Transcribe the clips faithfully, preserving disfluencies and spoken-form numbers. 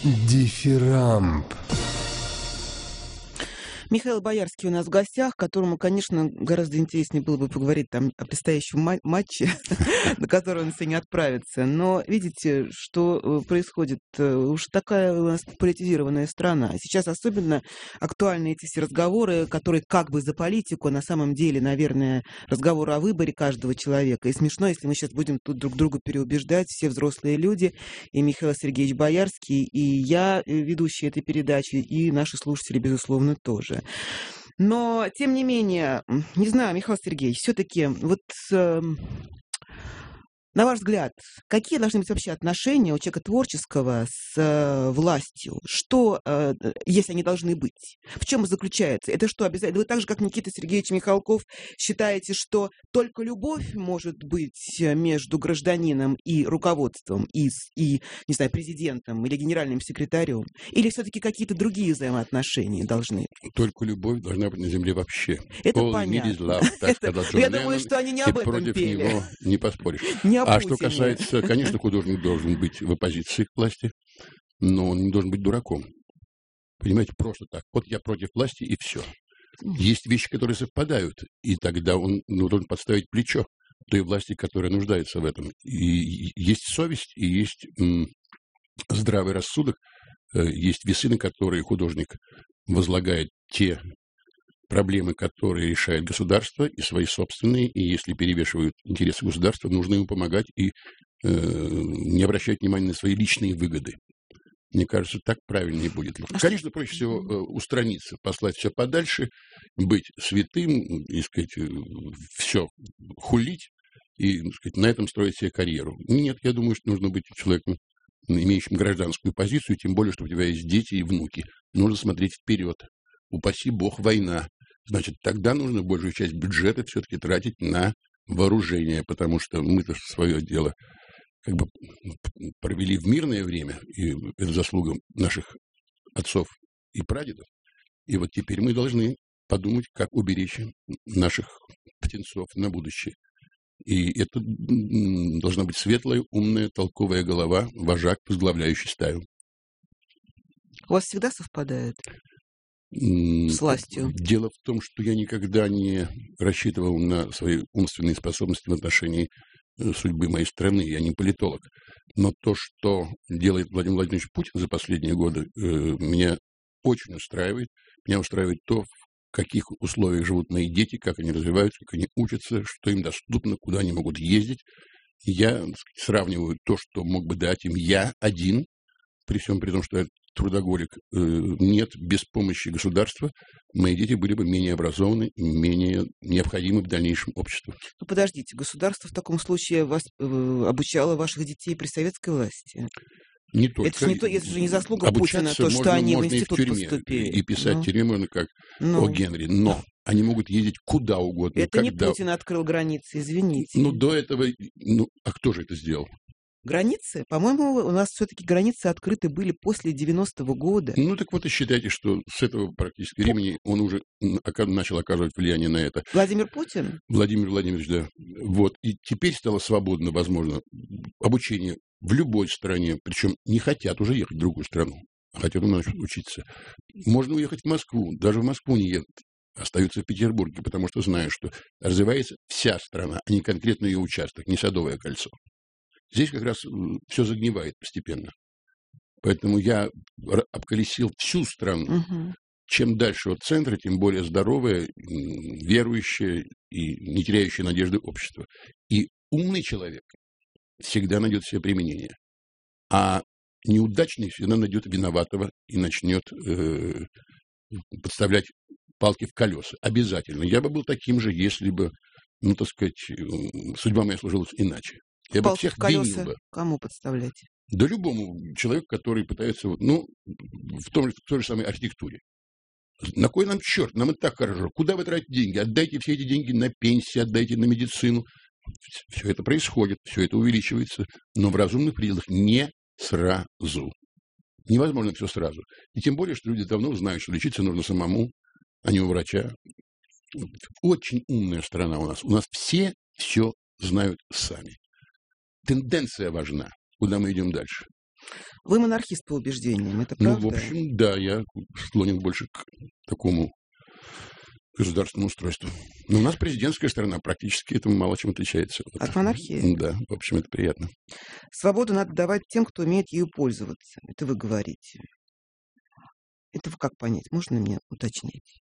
Дифирамб. Михаил Боярский у нас в гостях, которому, конечно, гораздо интереснее было бы поговорить там о предстоящем ма- матче, на который он сегодня отправится. Но видите, что происходит? Уж такая у нас политизированная страна. Сейчас особенно актуальны эти все разговоры, которые как бы за политику, а на самом деле, наверное, разговор о выборе каждого человека. И смешно, если мы сейчас будем тут друг друга переубеждать, все взрослые люди, и Михаил Сергеевич Боярский, и я, ведущая этой передачи, и наши слушатели, безусловно, тоже. Но, тем не менее, не знаю, Михаил Сергеевич, все-таки вот э, на ваш взгляд, какие должны быть вообще отношения у человека творческого с э, властью? Что, э, если они должны быть? В чем заключается? Это что, обязательно? Вы так же, как Никита Сергеевич Михалков, считаете, что только любовь может быть между гражданином и руководством, и, и не знаю, президентом или генеральным секретарем? Или все-таки какие-то другие взаимоотношения должны? Только любовь должна быть на земле вообще. Это All понятно. Love, так Это, сказал Джон я Леннон, думаю, что они не и об этом против пели. него не поспоришь. Не А что касается, конечно, художник должен быть в оппозиции к власти, но он не должен быть дураком. Понимаете, просто так. Вот я против власти, и все. Есть вещи, которые совпадают, и тогда он ну, должен подставить плечо той власти, которая нуждается в этом. И есть совесть, и есть м, здравый рассудок, есть весы, на которые художник возлагает те проблемы, которые решает государство, и свои собственные, и если перевешивают интересы государства, нужно ему помогать и э, не обращать внимания на свои личные выгоды. Мне кажется, так правильнее будет. Конечно, проще всего э, устраниться, послать все подальше, быть святым, и, сказать, э, все хулить и, сказать, на этом строить себе карьеру. Нет, я думаю, что нужно быть человеком, имеющим гражданскую позицию, тем более, что у тебя есть дети и внуки. Нужно смотреть вперед. Упаси бог, война. Значит, тогда нужно большую часть бюджета все-таки тратить на вооружение, потому что мы-то свое дело как бы провели в мирное время, и это заслуга наших отцов и прадедов. И вот теперь мы должны подумать, как уберечь наших птенцов на будущее. И это должна быть светлая, умная, толковая голова, вожак, возглавляющий стаю. У вас всегда совпадает с властью? Дело в том, что я никогда не рассчитывал на свои умственные способности в отношении судьбы моей страны. Я не политолог. Но то, что делает Владимир Владимирович Путин за последние годы, меня очень устраивает. Меня устраивает то, в каких условиях живут мои дети, как они развиваются, как они учатся, что им доступно, куда они могут ездить. И я, так сказать, сравниваю то, что мог бы дать им я один, при всем при том, что я трудоголик, нет, без помощи государства мои дети были бы менее образованы, менее необходимы в дальнейшем обществу. Ну, подождите, государство в таком случае вас, э, обучало ваших детей при советской власти? Не только. Это же не, то, это же не заслуга Путина, то, что можно, они можно в институт и в тюрьме, поступили. И писать ну, в тюрьме можно как ну, о Генри, но они могут ездить куда угодно. Это когда... не Путин открыл границы, извините. Ну, до этого... Ну, а кто же это сделал? Границы? По-моему, у нас все-таки границы открыты были после девяностого года. Ну, так вот и считайте, что с этого практически времени он уже начал оказывать влияние на это. Владимир Путин? Владимир Владимирович, да. Вот. И теперь стало свободно, возможно, обучение в любой стране. Причем не хотят уже ехать в другую страну. Хотят у нас учиться. Можно уехать в Москву. Даже в Москву не едут. Остаются в Петербурге, потому что знают, что развивается вся страна, а не конкретно ее участок, не Садовое кольцо. Здесь как раз все загнивает постепенно. Поэтому я обколесил всю страну. Угу. Чем дальше от центра, тем более здоровое, верующее и не теряющее надежды общество. И умный человек всегда найдет себе применение. А неудачный всегда найдет виноватого и начнет э, подставлять палки в колеса. Обязательно. Я бы был таким же, если бы, ну, так сказать, судьба моя сложилась иначе. Я Палки бы всех в колеса винил бы. Кому подставлять? Да любому человеку, который пытается, ну, в, том, в той же самой архитектуре. На кой нам черт? Нам и так хорошо. Куда вы тратите деньги? Отдайте все эти деньги на пенсии, отдайте на медицину. Все это происходит, все это увеличивается, но в разумных пределах не сразу. Невозможно все сразу. И тем более, что люди давно знают, что лечиться нужно самому, а не у врача. Очень умная страна у нас. У нас все все знают сами. Тенденция важна, куда мы идем дальше. Вы монархист по убеждениям, это правда? Ну, в общем, да, я склонен больше к такому государственному устройству. Но у нас президентская страна, практически этому мало чем отличается. От монархии? Да, в общем, это приятно. Свободу надо давать тем, кто умеет ею пользоваться. Это вы говорите. Это как понять? Можно мне уточнить?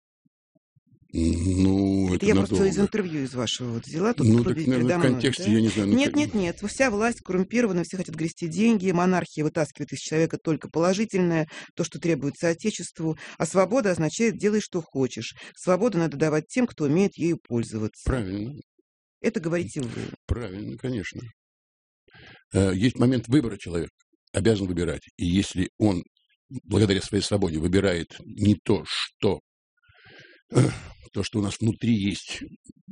Ну, это, это я надолго. просто из интервью из вашего вот взяла. Тут ну, так, наверное, в контексте, да? я не знаю. Ну, нет, как... нет, нет. Вся власть коррумпирована, все хотят грести деньги. Монархия вытаскивает из человека только положительное, то, что требуется Отечеству. А свобода означает «делай, что хочешь». Свободу надо давать тем, кто умеет ею пользоваться. Правильно. Это говорите вы. Правильно, конечно. Есть момент выбора человека. Обязан выбирать. И если он, благодаря своей свободе, выбирает не то, что... То, что у нас внутри есть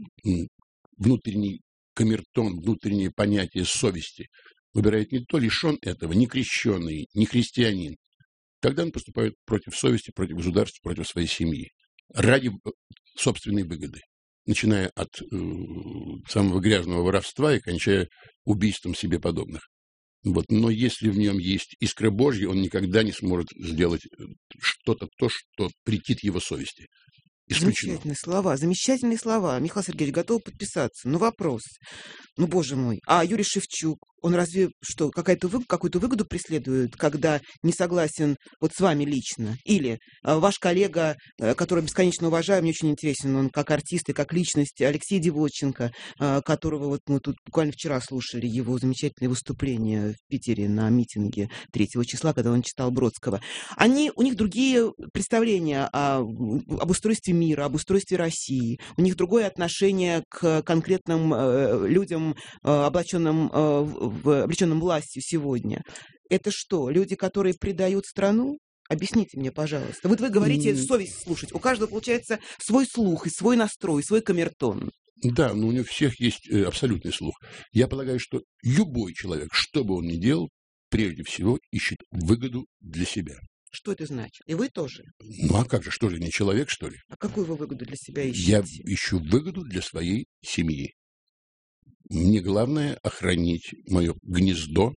внутренний камертон, внутреннее понятие совести, выбирает не то, лишен этого, не крещеный, не христианин. Тогда он поступает против совести, против государства, против своей семьи. Ради собственной выгоды. Начиная от э, самого грязного воровства и кончая убийством себе подобных. Вот. Но если в нем есть искра Божья, он никогда не сможет сделать что-то то, что претит его совести. Исключено. Замечательные слова, замечательные слова. Михаил Сергеевич, готов подписаться. Но вопрос. Ну, боже мой. А Юрий Шевчук, он разве что, какая-то вы, какую-то выгоду преследует, когда не согласен вот с вами лично? Или а, ваш коллега, а, которого бесконечно уважаю, мне очень интересен, он как артист и как личность, Алексей Девотченко, а, которого вот мы тут буквально вчера слушали его замечательное выступление в Питере на митинге третьего числа, когда он читал Бродского. Они, у них другие представления о, об устройстве мира, об устройстве России. У них другое отношение к конкретным э, людям, э, облаченным, э, в, облеченным властью сегодня. Это что, люди, которые предают страну? Объясните мне, пожалуйста. Вот вы говорите, совесть слушать. У каждого, получается, свой слух и свой настрой, свой камертон. Да, но у них всех есть э, абсолютный слух. Я полагаю, что любой человек, что бы он ни делал, прежде всего ищет выгоду для себя. Что это значит? И вы тоже? Ну, а как же, что же, не человек, что ли? А какую вы выгоду для себя ищете? Я ищу выгоду для своей семьи. Мне главное охранить мое гнездо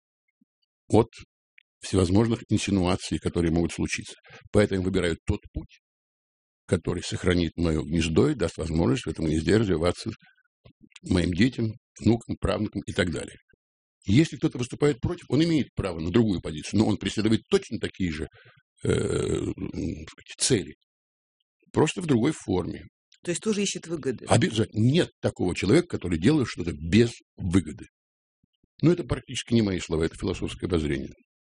от всевозможных инсинуаций, которые могут случиться. Поэтому я выбираю тот путь, который сохранит мое гнездо и даст возможность в этом гнезде развиваться моим детям, внукам, правнукам и так далее. Если кто-то выступает против, он имеет право на другую позицию, но он преследует точно такие же э, цели, просто в другой форме. То есть тоже ищет выгоды? Обязательно. Нет такого человека, который делает что-то без выгоды. Но это практически не мои слова, это философское обозрение.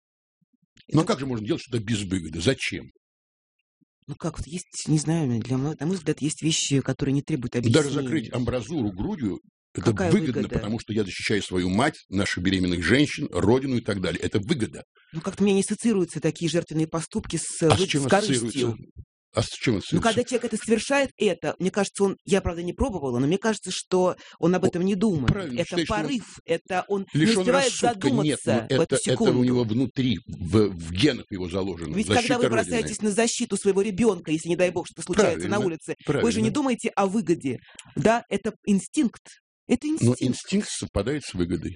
Но как же можно делать что-то без выгоды? Зачем? Ну как, вот есть, не знаю, для мой, на мой взгляд, есть вещи, которые не требуют объяснения. Даже закрыть амбразуру грудью, это Какая выгодно, выгода? потому что я защищаю свою мать, наших беременных женщин, родину и так далее. Это выгода. Ну как-то мне не ассоциируются такие жертвенные поступки с, А вы- с чем с корыстью. ассоциируется? А с чем Ну, ассоциируется? когда человек это совершает, это, мне кажется, он, я, правда, не пробовала, но мне кажется, что он об этом не думает. правильно, Это считаешь, что он порыв, это он не Лишен успевает рассудка, нет, но задуматься в эту это, это секунду. у него внутри, в, в генах его заложено. Ведь Защита когда вы Родины. бросаетесь на защиту своего ребенка, если, не дай бог, что-то случается на Правильно, улице, вы правильно. же не думаете о выгоде. Да, это инстинкт. Это Но инстинкт. инстинкт совпадает с выгодой.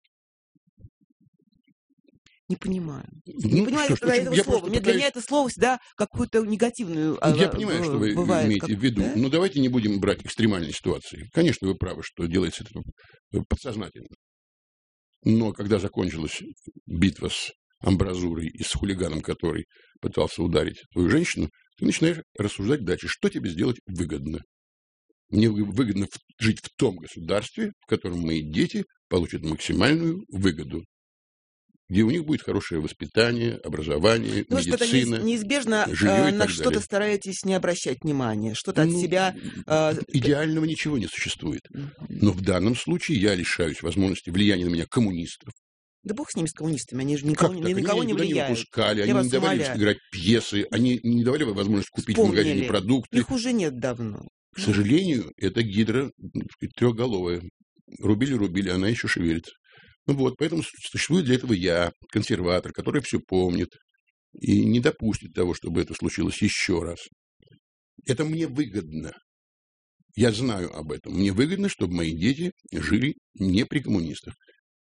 Не понимаю. Ну, Не понимаю что ж, тогда почему? этого Я слова. просто Мне, для пытаюсь- меня это слово всегда какую-то негативную а, Я понимаю, что вы бывает, имеете как- в виду. да? Но давайте не будем брать экстремальные ситуации. Конечно, вы правы, что делается это подсознательно. Но когда закончилась битва с амбразурой и с хулиганом, который пытался ударить твою женщину, ты начинаешь рассуждать дальше. Что тебе сделать выгодно? Мне вы- выгодно в- жить в том государстве, в котором мои дети получат максимальную выгоду, где у них будет хорошее воспитание, образование, Ну, что-то медицина. неиз- неизбежно жилье и э, на так что-то далее. стараетесь не обращать внимания, что-то от Ну, себя. э, Идеального ничего не существует. Мгм. Но в данном случае я лишаюсь возможности влияния на меня коммунистов. Да бог с ними, с коммунистами, они же никого, Как ни так? на Они кого меня не никуда не влияют. выпускали, Я они вас не давали умоляю. играть пьесы, они не давали возможность купить в магазине Вспомнили. продукты. Их уже нет давно. К сожалению, это гидра трехголовая. Рубили-рубили, она еще шевелится. Ну вот, поэтому существует для этого я, консерватор, который все помнит и не допустит того, чтобы это случилось еще раз. Это мне выгодно. Я знаю об этом. Мне выгодно, чтобы мои дети жили не при коммунистах.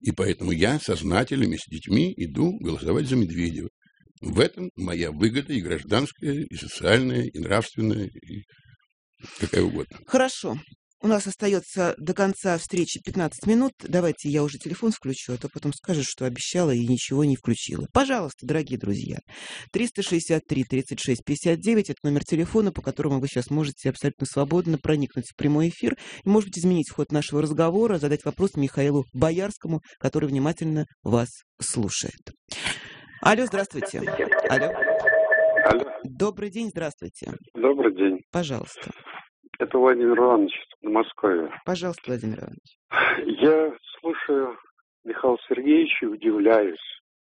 И поэтому я со знателями, с детьми иду голосовать за Медведева. В этом моя выгода и гражданская, и социальная, и нравственная, и какая угодно. Хорошо. У нас остается до конца встречи пятнадцать минут. Давайте я уже телефон включу, а то потом скажешь, что обещала и ничего не включила. Пожалуйста, дорогие друзья. триста шестьдесят три тридцать шесть пятьдесят девять – это номер телефона, по которому вы сейчас можете абсолютно свободно проникнуть в прямой эфир и, может быть, изменить ход нашего разговора, задать вопрос Михаилу Боярскому, который внимательно вас слушает. Алло, здравствуйте. Алло. Алло. Добрый день, здравствуйте. Добрый день. Пожалуйста. Это Владимир Иванович из Подмосковья. Пожалуйста, Владимир Иванович. Я слушаю Михаила Сергеевича и удивляюсь.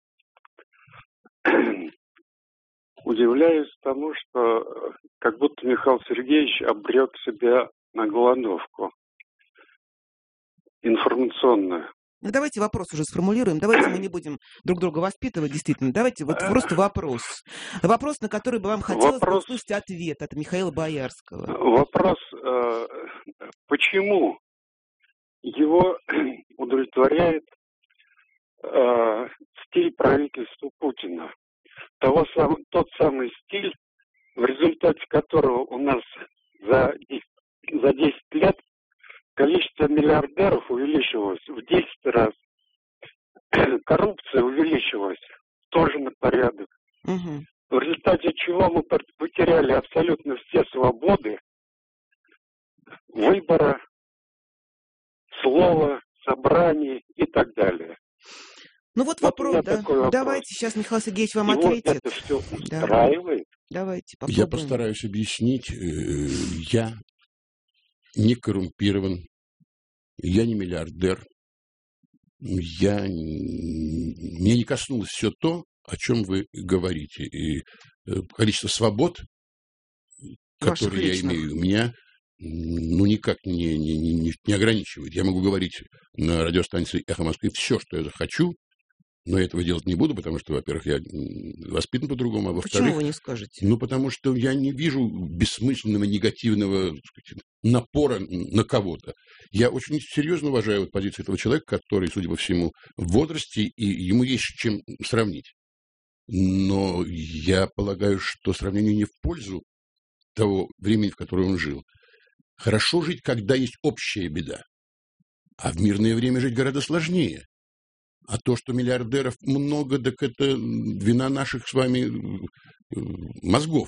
Удивляюсь тому, что как будто Михаил Сергеевич обрек себя на голодовку информационную. Ну, давайте вопрос уже сформулируем. Давайте мы не будем друг друга воспитывать, действительно. Давайте вот просто вопрос. Вопрос, на который бы вам хотелось Вопрос... бы услышать ответ от Михаила Боярского. Вопрос, э, почему его удовлетворяет э, стиль правительства Путина? Того сам, тот самый стиль, в результате которого у нас за, за десять лет количество миллиардеров увеличилось в десять раз. Коррупция увеличилась тоже на порядок. Угу. В результате чего мы потеряли абсолютно все свободы выбора, слова, собраний и так далее. Ну вот, вот вопрос, да. Вопрос. Давайте сейчас Михаил Сергеевич вам и ответит. Вот это все устраивает. Да. Давайте попробуем. Я постараюсь объяснить. Я не коррумпирован, я не миллиардер, я... мне не коснулось все то, о чем вы говорите. И количество свобод, Ваших которые личных. я имею, меня ну, никак не, не, не, не ограничивает. Я могу говорить на радиостанции «Эхо Москвы» все, что я захочу, но этого делать не буду, потому что, во-первых, я воспитан по-другому, а во-вторых... Почему вы не скажете? Ну, потому что я не вижу бессмысленного, негативного, так сказать, напора на кого-то. Я очень серьезно уважаю вот позицию этого человека, который, судя по всему, в возрасте, и ему есть с чем сравнить. Но я полагаю, что сравнение не в пользу того времени, в котором он жил. Хорошо жить, когда есть общая беда. А в мирное время жить гораздо сложнее. А то, что миллиардеров много, так это вина наших с вами мозгов.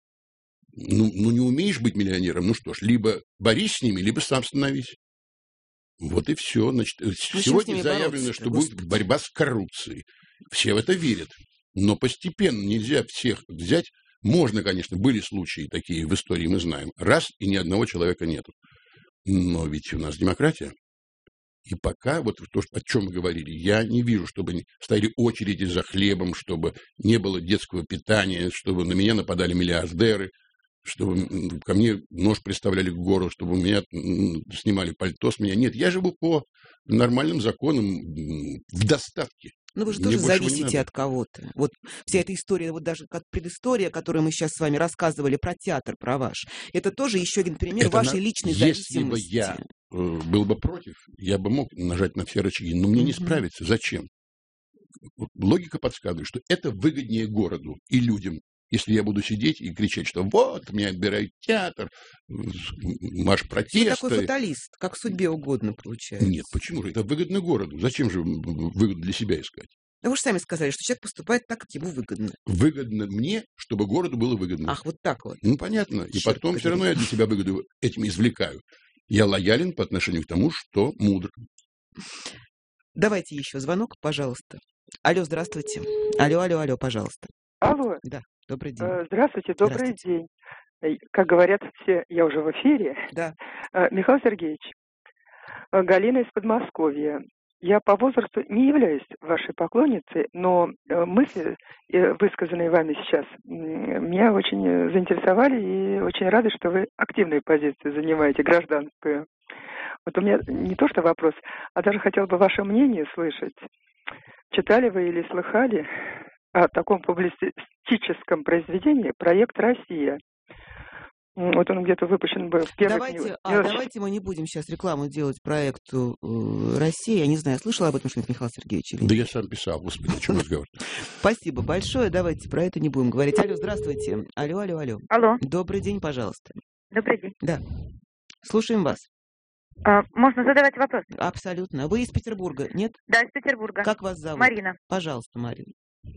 Ну, ну, не умеешь быть миллионером, ну что ж, либо борись с ними, либо сам становись. Вот и все. Значит, ну, сегодня заявлено, что Господи. будет борьба с коррупцией. Все в это верят. Но постепенно нельзя всех взять. Можно, конечно, были случаи такие в истории, мы знаем. Раз, и ни одного человека нету. Но ведь у нас демократия. И пока, вот то, о чем мы говорили, я не вижу, чтобы стояли очереди за хлебом, чтобы не было детского питания, чтобы на меня нападали миллиардеры, чтобы ко мне нож приставляли к горлу, чтобы у меня снимали пальто с меня. Нет, я живу по нормальным законам в достатке. Но вы же тоже зависите от кого-то. Вот вся эта история, вот даже как предыстория, которую мы сейчас с вами рассказывали про театр, про ваш, это тоже еще один пример это вашей на... личной Если зависимости. Если бы я был бы против, я бы мог нажать на все рычаги, но мне mm-hmm. не справиться. Зачем? Логика подсказывает, что это выгоднее городу и людям, если я буду сидеть и кричать, что вот, мне отбирают театр, марш протеста. Вы такой фаталист, как судьбе угодно получается. Нет, почему же? Это выгодно городу. Зачем же выгоду для себя искать? Да вы же сами сказали, что человек поступает так, как ему выгодно. Выгодно мне, чтобы городу было выгодно. Ах, вот так вот. Ну, понятно. И Черт потом все равно я для себя выгоду этим извлекаю. Я лоялен по отношению к тому, что мудр. Давайте еще звонок, пожалуйста. Алло, здравствуйте. Алло, алло, алло, пожалуйста. Алло. Да, добрый день. Здравствуйте, добрый Здравствуйте. день. Как говорят все, я уже в эфире. Да. Михаил Сергеевич, Галина из Подмосковья. Я по возрасту не являюсь вашей поклонницей, но мысли, высказанные вами сейчас, меня очень заинтересовали и очень рады, что вы активную позицию занимаете, гражданскую. Вот у меня не то что вопрос, а даже хотела бы ваше мнение слышать. Читали вы или слыхали о таком публицистическом произведении «Проект Россия»? Вот он где-то выпущен был в первых... Давайте, не, а, не давайте мы не будем сейчас рекламу делать проекту э, «Россия». Я не знаю, слышала об этом что-нибудь Михаил Сергеевич или нет? Да я сам писал, господи, о чем разговор. Спасибо большое. Давайте про это не будем говорить. Алло, здравствуйте. Алло, алло, алло. Алло. Добрый день, пожалуйста. Добрый день. Да. Слушаем вас. А, можно задавать вопрос? Абсолютно. Вы из Петербурга, нет? Да, из Петербурга. Как вас зовут? Марина. Пожалуйста, Марина.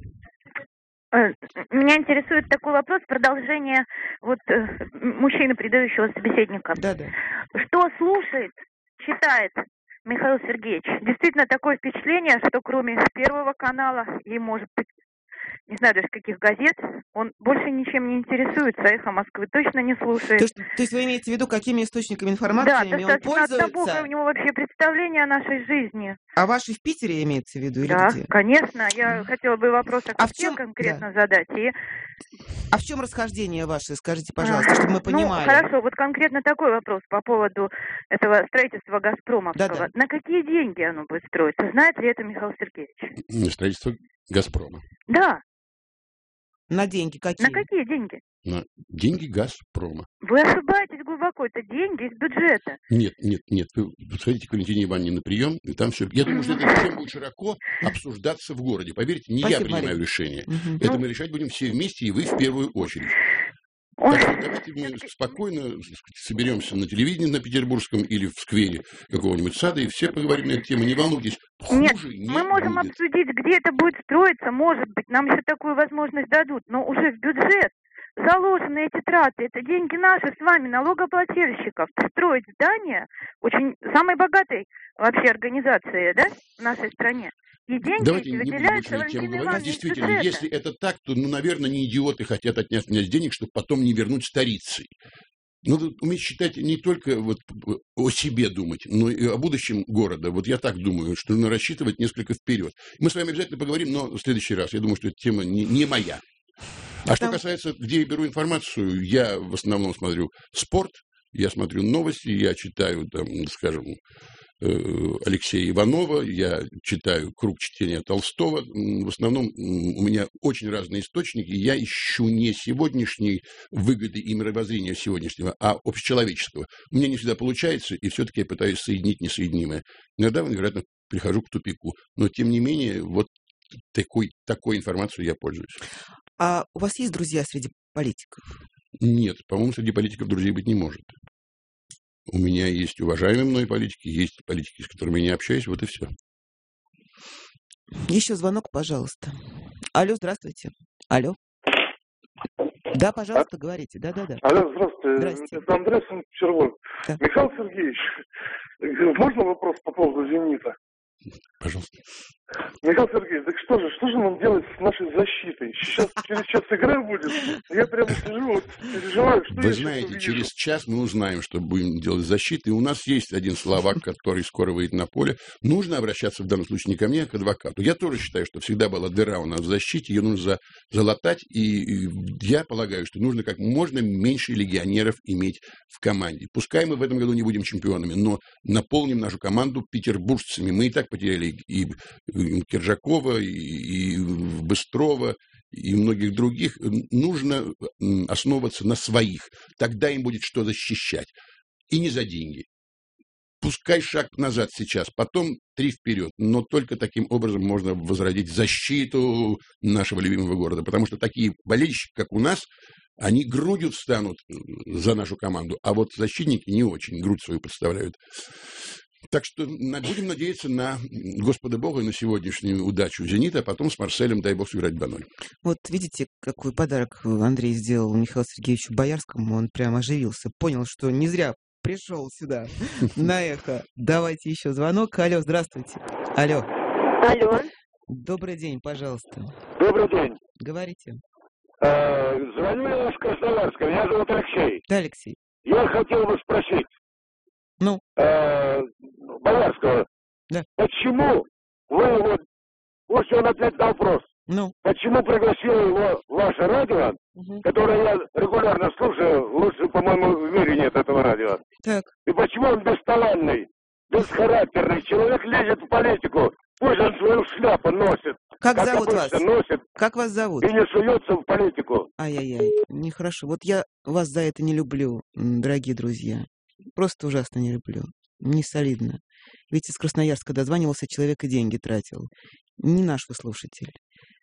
Меня интересует такой вопрос, продолжение вот э, мужчины, предыдущего собеседника. Да, да. Что слушает, читает Михаил Сергеевич? Действительно, такое впечатление, что кроме Первого канала и, может быть, не знаю даже каких газет, он больше ничем не интересуется, «Эхо Москвы» точно не слушает. То есть, то есть вы имеете в виду, какими источниками информации Да, он достаточно пользуется? однобокое у него вообще представление о нашей жизни. А ваши в Питере имеется в виду или Да, где? конечно. Я хотела бы вопрос о А в Косте чем- конкретно задать. И А в чем расхождение ваше, скажите, пожалуйста, чтобы мы понимали? Ну, хорошо, вот конкретно такой вопрос по поводу этого строительства «Газпромовского». Да-да. На какие деньги оно будет строиться? Знает ли это Михаил Сергеевич? Строительство «Газпрома». Да. На деньги какие? На какие деньги? На деньги «Газпрома». Вы ошибаетесь глубоко. Это деньги из бюджета. Нет, нет, нет. Вы сходите к Валентине Ивановне на прием, и там все... Я думаю, что эта тема будет широко обсуждаться в городе. Поверьте, не Спасибо, я принимаю Марина. решение. Мгм. Это Ну. мы решать будем все вместе, и вы в первую очередь. Ой, Так что давайте мы спокойно соберемся на телевидении на Петербургском или в сквере какого-нибудь сада, и все поговорим на эту тему. Не волнуйтесь, хуже Нет, не мы можем будет. обсудить, где это будет строиться, может быть, нам еще такую возможность дадут, но уже в бюджет заложены эти траты, это деньги наши с вами, налогоплательщиков. Строить здание очень самой богатой вообще организации, да, в нашей стране. И деньги Давайте эти не будем выделяются больше на тему Валентине говорить. Ивановне из Действительно, бюджета. если это так, то, ну, наверное, не идиоты хотят отнять у меня денег, чтобы потом не вернуть старицей. Надо уметь считать не только вот о себе думать, но и о будущем города. Вот я так думаю, что нужно рассчитывать несколько вперед. Мы с вами обязательно поговорим, но в следующий раз. Я думаю, что эта тема не, не моя. А что касается, где я беру информацию, я в основном смотрю спорт, я смотрю новости, я читаю, там, скажем, Алексея Иванова, я читаю круг чтения Толстого. В основном у меня очень разные источники. Я ищу не сегодняшней выгоды и мировоззрения сегодняшнего, а общечеловеческого. У меня не всегда получается, и все-таки я пытаюсь соединить несоединимое. Иногда, вероятно, прихожу к тупику. Но, тем не менее, вот такой, такой информацией я пользуюсь. А у вас есть друзья среди политиков? Нет, по-моему, среди политиков друзей быть не может. У меня есть уважаемые мной политики, есть политики, с которыми я не общаюсь, вот и все. Еще звонок, пожалуйста. Алло, здравствуйте. Алло. Да, пожалуйста, говорите. Да, да, да. Алло, здравствуйте. Здрасте. Это Андрей, Санкт-Петербург. Да. Михаил Сергеевич, можно вопрос по поводу «Зенита»? Пожалуйста. Михаил Сергеевич, так что же, что же нам делать с нашей защитой? Сейчас, через час игра будет. Я прямо сижу, вот, переживаю, что Вы я знаете, сейчас через увижу. час мы узнаем, что будем делать защиты. И у нас есть один словак, который скоро выйдет на поле. Нужно обращаться в данном случае не ко мне, а к адвокату. Я тоже считаю, что всегда была дыра у нас в защите, ее нужно за, залатать. И я полагаю, что нужно как можно меньше легионеров иметь в команде. Пускай мы в этом году не будем чемпионами, но наполним нашу команду петербуржцами. Мы и так потеряли и Киржакова, и, и Быстрова, и многих других. Нужно основываться на своих. Тогда им будет что защищать. И не за деньги. Пускай шаг назад сейчас, потом три вперед. Но только таким образом можно возродить защиту нашего любимого города. Потому что такие болельщики, как у нас, они грудью встанут за нашу команду. А вот защитники не очень грудь свою подставляют. Так что будем надеяться на Господа Бога и на сегодняшнюю удачу «Зенита», а потом с Марселем, дай бог, сыграть два ноль. Вот видите, какой подарок Андрей сделал Михаилу Сергеевичу Боярскому. Он прям оживился. Понял, что не зря пришел сюда на «Эхо». Давайте еще звонок. Алло, здравствуйте. Алло. Алло. Добрый день, пожалуйста. Добрый день. Говорите. Э, звоню я из Краснодарска. Меня зовут Алексей. Да, Алексей. Я хотел бы спросить. Ну? Э, Боярского. Да. Почему вы его... Пусть он ответит на вопрос. Ну? Почему пригласил его в ваше радио, Угу. которое я регулярно слушаю, лучше, по-моему, в мире нет этого радио. Так. И почему он бесталанный, бесхарактерный, человек лезет в политику, пусть он свою шляпу носит. Как, как зовут вас? обычно, носит Как вас зовут? и не суется в политику. Ай-яй-яй, нехорошо. Вот я вас за это не люблю, м, дорогие друзья. Просто ужасно не люблю. Не солидно. Ведь из Красноярска дозванивался человек и деньги тратил. Не наш вы слушатель.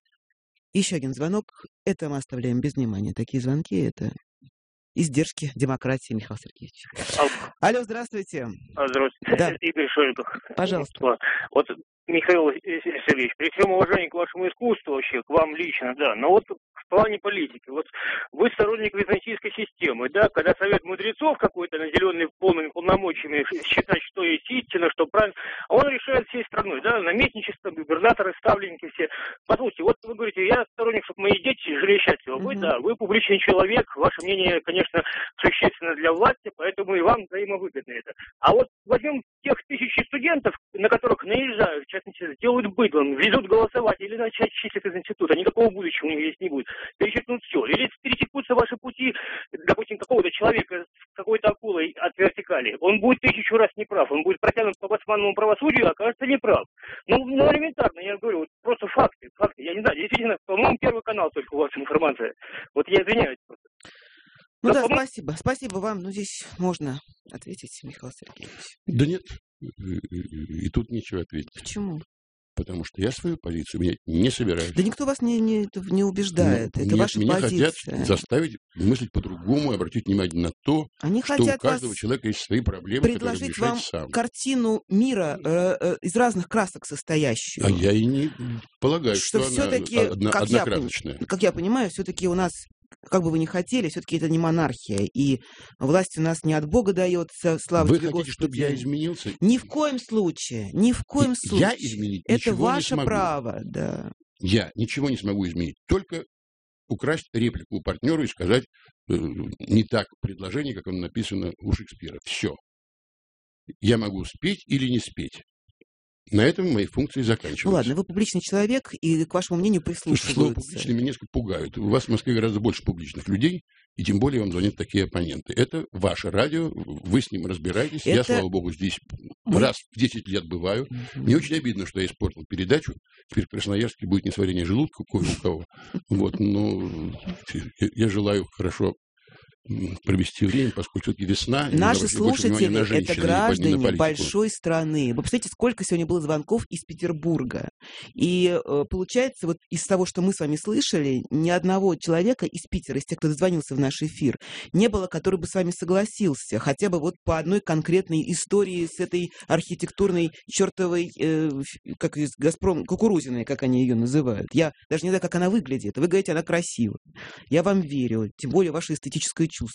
Еще один звонок. Это мы оставляем без внимания. Такие звонки — это издержки демократии, Михаил Сергеевич. Алло, Алло, здравствуйте. здравствуйте. Да. Игорь Шойгов. Пожалуйста. Вот, Михаил Сергеевич, при всем уважении к вашему искусству вообще, к вам лично, да, но вот в плане политики, вот вы сторонник византийской системы, да, когда совет мудрецов какой-то, наделенный полными полномочиями, считать, что есть истина, что правильно, а он решает всей страной, да, наместничество, губернаторы, ставленники все. Послушайте, вот вы говорите, я сторонник, чтобы мои дети жили счастливо. Вы, да, вы публичный человек, ваше мнение, конечно, существенно для власти, поэтому и вам взаимовыгодно это. А вот возьмем тех тысячи студентов, на которых наезжают, в частности, делают быдлом, везут голосовать или начать числить из института, никакого будущего у них здесь не будет. Перечеркнут все. Или пересекутся ваши пути, допустим, какого-то человека с какой-то акулой от вертикали. Он будет тысячу раз неправ, он будет протянут по басманному правосудию, а окажется неправ. Ну, ну, элементарно, я говорю, вот просто факты, факты. Я не знаю, действительно, по-моему, Первый канал только у вас информация. Вот я извиняюсь просто. Ну Но, да, по-моему... спасибо. Спасибо вам. Ну, здесь можно ответить, Михаил Сергеевич. Да нет, и, и тут нечего ответить. Почему? Потому что я свою позицию менять не собираюсь. Да никто вас не, не, не убеждает. Но это нет, ваша меня позиция. хотят заставить мыслить по-другому, обратить внимание на то, Они что хотят у каждого вас человека есть свои проблемы, которые он предложить решает вам сам. картину мира э, э, из разных красок состоящую. А я и не полагаю, что, что, все-таки, она одна, как, я, однокрасочная. как я понимаю, все-таки у нас, как бы вы ни хотели, все-таки это не монархия. И власть у нас не от Бога дается, слава Вы тебе, хотите, Господи. чтобы я изменился? Ни в коем случае, ни в коем Я случае. изменить это ничего не ваше смогу. право, да. Я ничего не смогу изменить. Только украсть реплику у партнера и сказать э, не так предложение, как оно написано у Шекспира. Все. Я могу спеть или не спеть. На этом мои функции заканчиваются. Ну ладно, вы публичный человек, и к вашему мнению Слушайте, слово прислушиваются. «публичный» меня несколько пугают. У вас в Москве гораздо больше публичных людей, и тем более вам звонят такие оппоненты. Это ваше радио, вы с ним разбираетесь. Это... Я, слава богу, здесь Мы... раз в десять лет бываю. Mm-hmm. Мне очень обидно, что я испортил передачу. Теперь в Красноярске будет несварение желудка кое у кого. Вот, но я желаю хорошо провести время, поскольку все-таки весна. Наши слушатели на женщин, это граждане на большой страны. Вы представляете, сколько сегодня было звонков из Петербурга. И э, получается, вот из того, что мы с вами слышали, ни одного человека из Питера, из тех, кто дозвонился в наш эфир, не было, который бы с вами согласился. Хотя бы вот по одной конкретной истории с этой архитектурной чертовой, э, как из Газпром, кукурузиной, как они ее называют. Я даже не знаю, как она выглядит. Вы говорите, она красивая. Я вам верю. Тем более ваше эстетическое чувство.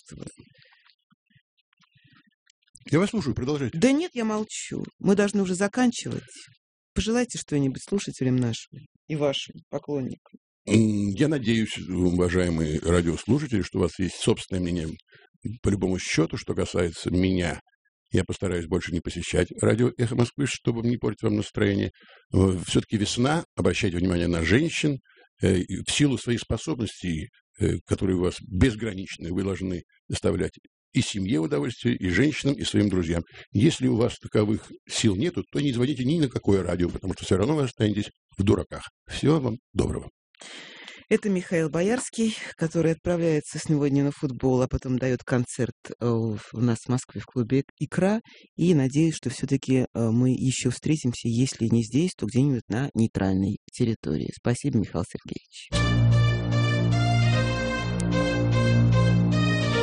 Я вас слушаю, продолжайте. Да нет, я молчу. Мы должны уже заканчивать. Пожелайте что-нибудь слушателям нашим и вашим поклонникам. Я надеюсь, уважаемые радиослушатели, что у вас есть собственное мнение по любому счету, что касается меня. Я постараюсь больше не посещать радио «Эхо Москвы», чтобы не портить вам настроение. Все-таки весна, обращайте внимание на женщин. В силу своих способностей, которые у вас безграничны, вы должны доставлять и семье удовольствие, и женщинам, и своим друзьям. Если у вас таковых сил нету, то не звоните ни на какое радио, потому что все равно вы останетесь в дураках. Всего вам доброго. Это Михаил Боярский, который отправляется сегодня на футбол, а потом дает концерт у нас в Москве в клубе «Икра». И надеюсь, что все-таки мы еще встретимся, если не здесь, то где-нибудь на нейтральной территории. Спасибо, Михаил Сергеевич.